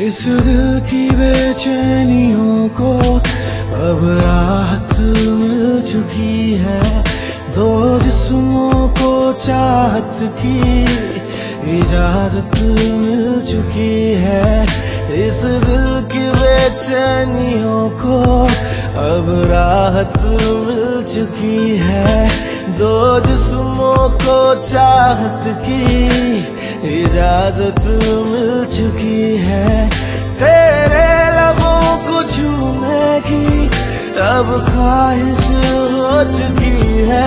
इस दिल की बेचैनियों को अब राहत मिल चुकी है। दो जिस्मों को चाहत की इजाजत मिल चुकी है। इस दिल की बेचैनियों को अब राहत मिल चुकी है। दो जिस्मों को चाहत की इजाजत मिल चुकी है। तेरे लबों को छूने की अब ख्वाहिश हो चुकी है।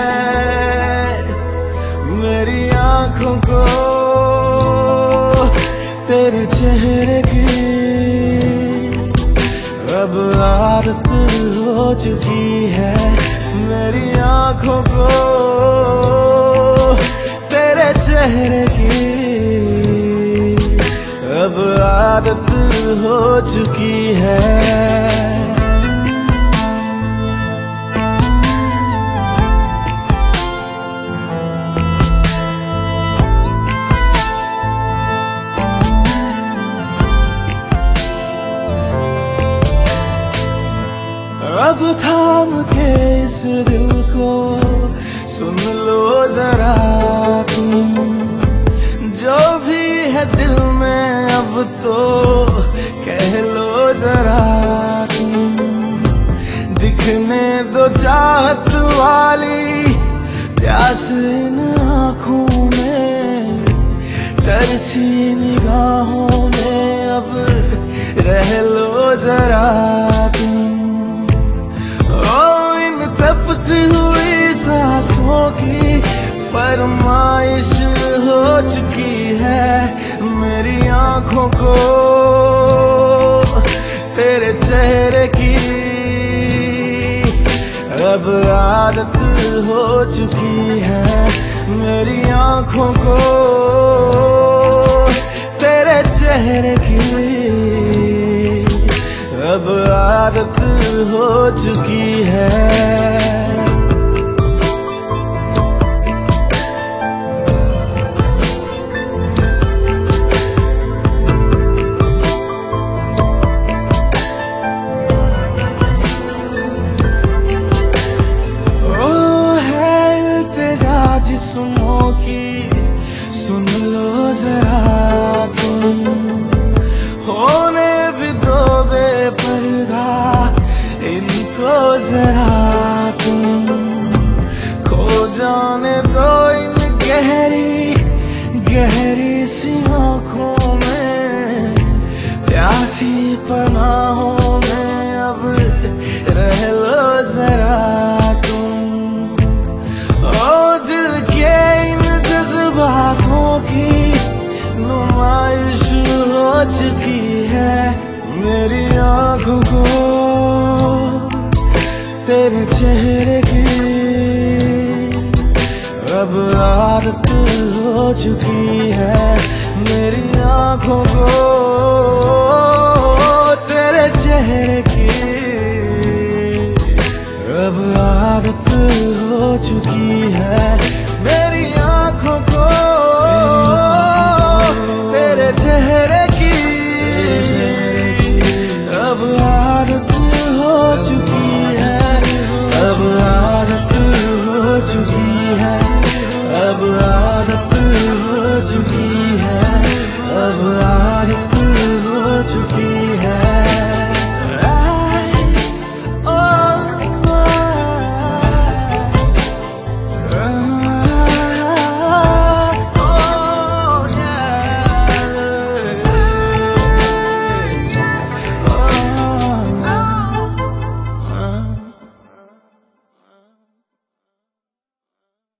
मेरी आँखों को तेरे चेहरे की अब आदत हो चुकी है। मेरी आँखों को तेरे चेहरे की अब आदत हो चुकी है। अब थाम के इस दिल को सुन लो जरा तुम, जो भी है दिल में अब तो कह लो जरा तुम। दिखने दो चाहत वाली प्यास इन आँखों में, तरसी निगाहों में अब रह लो जरा तुम। तपती हुई सांसों की फरमाइश हो चुकी है। मेरी आँखों को तेरे चेहरे की अब आदत हो चुकी है। मेरी आँखों को तेरे चेहरे की अब आदत हो चुकी है। जिस्मों की सुन लो जरा तुम, होने भी दो बेपर्दा इनको जरा तुम। खो जाने दो इन गहरी गहरी सी आँखों में, प्यासी पनाहों में अब रह लो जरा तुम। ओ दिल के इन जज्बातों की नुमाइश हो चुकी है। मेरी आँखों को तेरे चेहरे की अब आदत हो चुकी है। मेरी आँखों को तेरे चेहरे की अब आदत हो चुकी है।